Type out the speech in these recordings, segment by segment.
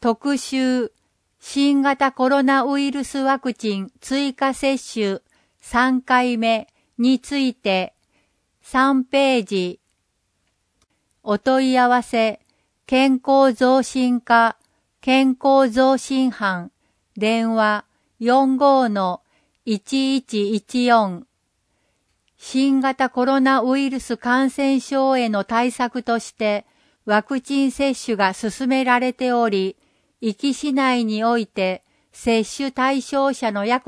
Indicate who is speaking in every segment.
Speaker 1: 特集新型コロナウイルスワクチン追加接種3回目について3ページ。お問い合わせ健康増進課健康増進班電話 45-1114 新型コロナウイルス感染症への対策としてワクチン接種が進められており、壱岐市内において接種対象者の約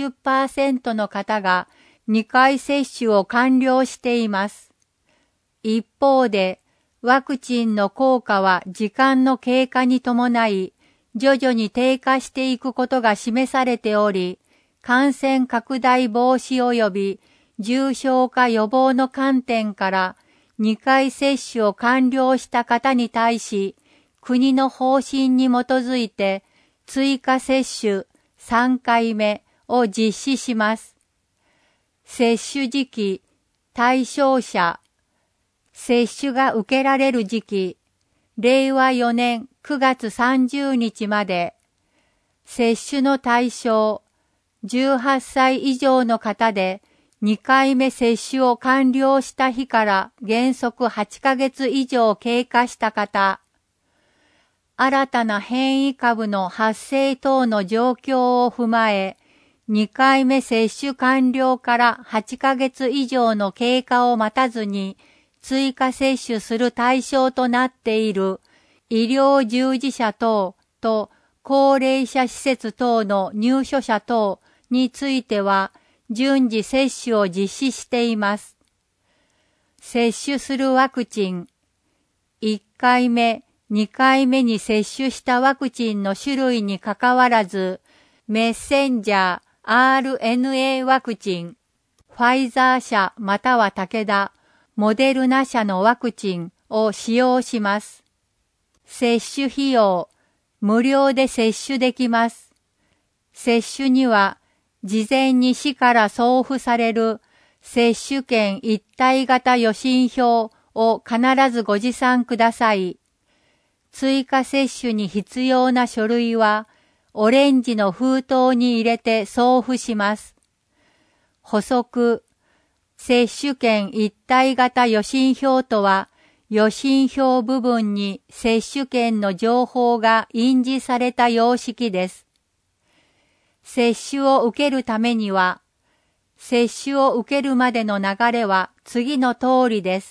Speaker 1: 90% の方が2回接種を完了しています。一方で、ワクチンの効果は時間の経過に伴い、徐々に低下していくことが示されており、感染拡大防止及び重症化予防の観点から2回接種を完了した方に対し、国の方針に基づいて追加接種3回目を実施します。接種時期、対象者、接種が受けられる時期、令和4年9月30日まで、接種の対象、18歳以上の方で2回目接種を完了した日から原則8ヶ月以上経過した方、新たな変異株の発生等の状況を踏まえ、2回目接種完了から8ヶ月以上の経過を待たずに追加接種する対象となっている医療従事者等と高齢者施設等の入所者等については順次接種を実施しています。接種するワクチン、1回目、2回目に接種したワクチンの種類にかかわらず、メッセンジャー RNA ワクチン、ファイザー社または武田、モデルナ社のワクチンを使用します。接種費用、無料で接種できます。接種には、事前に市から送付される接種券一体型予診票を必ずご持参ください。追加接種に必要な書類は、オレンジの封筒に入れて送付します。補足、接種券一体型予診票とは、予診票部分に接種券の情報が印字された様式です。接種を受けるためには、接種を受けるまでの流れは次の通りです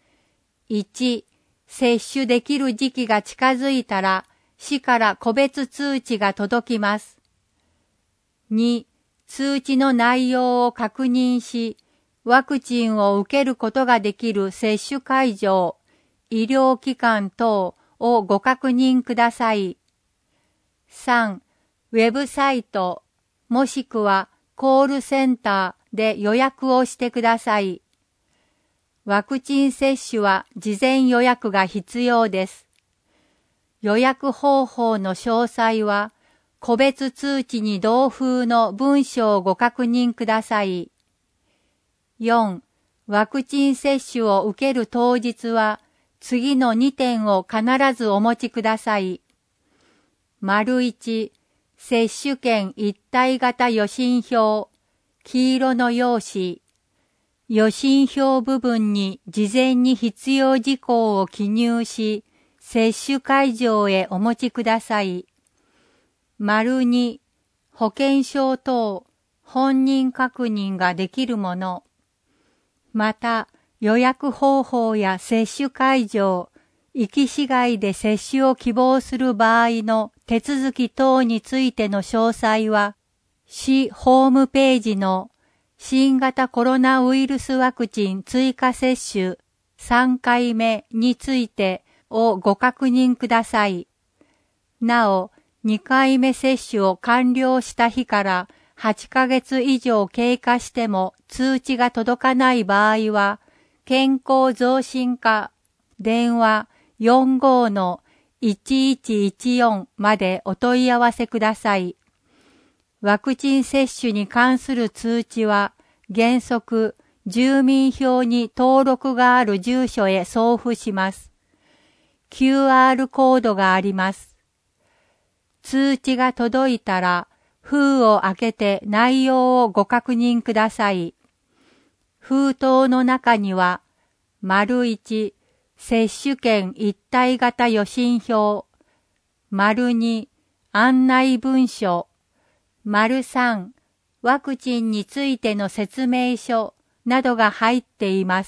Speaker 1: 。1、接種できる時期が近づいたら、市から個別通知が届きます。2、通知の内容を確認し、ワクチンを受けることができる接種会場、医療機関等をご確認ください。3、ウェブサイト、もしくはコールセンターで予約をしてください。ワクチン接種は事前予約が必要です。予約方法の詳細は、個別通知に同封の文書をご確認ください。4、ワクチン接種を受ける当日は、次の2点を必ずお持ちください。1、接種券一体型予診票、黄色の用紙。予診票部分に事前に必要事項を記入し、接種会場へお持ちください。2、保険証等、本人確認ができるもの。また、予約方法や接種会場、壱岐市外で接種を希望する場合の手続き等についての詳細は、市ホームページの新型コロナウイルスワクチン追加接種3回目についてをご確認ください。なお、2回目接種を完了した日から8ヶ月以上経過しても通知が届かない場合は、健康増進課電話 45-1114 までお問い合わせください。ワクチン接種に関する通知は原則住民票に登録がある住所へ送付します。QR コードがあります。 通知が届いたら、封を開けて内容をご確認ください。封筒の中には、1、接種券一体型予診票、2、案内文書、3、ワクチンについての説明書などが入っています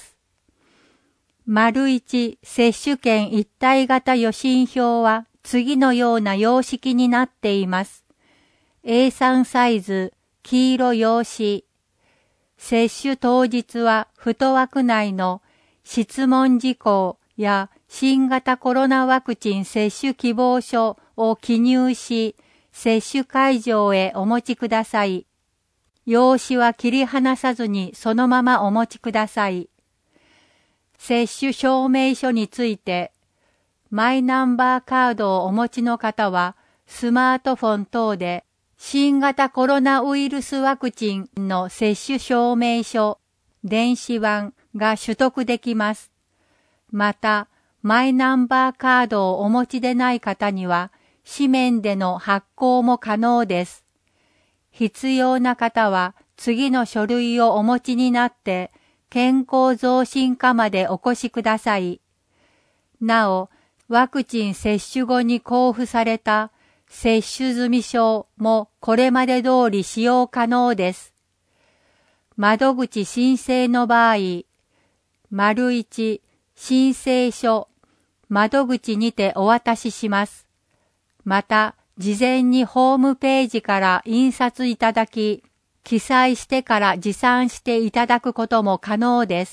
Speaker 1: 。1、接種券一体型予診票は次のような様式になっています。A3 サイズ、黄色用紙。接種当日は太枠内の質問事項や新型コロナワクチン接種希望書を記入し、接種会場へお持ちください。用紙は切り離さずにそのままお持ちください。接種証明書について、マイナンバーカードをお持ちの方は、スマートフォン等で、新型コロナウイルスワクチンの接種証明書、電子版が取得できます。また、マイナンバーカードをお持ちでない方には、紙面での発行も可能です。必要な方は、次の書類をお持ちになって、健康増進課までお越しください。なお、ワクチン接種後に交付された接種済証もこれまで通り使用可能です。窓口申請の場合、1、申請書、窓口にてお渡しします。また、事前にホームページから印刷いただき、記載してから持参していただくことも可能です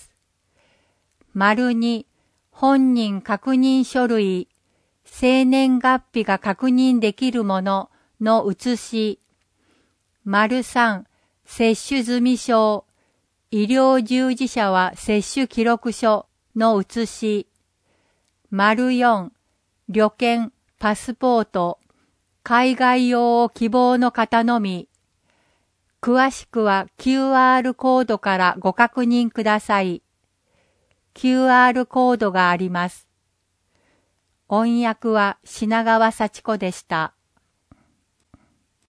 Speaker 1: 。2、本人確認書類、生年月日が確認できるものの写し。3、接種済証、医療従事者は接種記録書の写し。4、旅券、パスポート、海外用を希望の方のみ。詳しくは QR コードからご確認ください。QR コードがあります。音訳は品川幸子でした。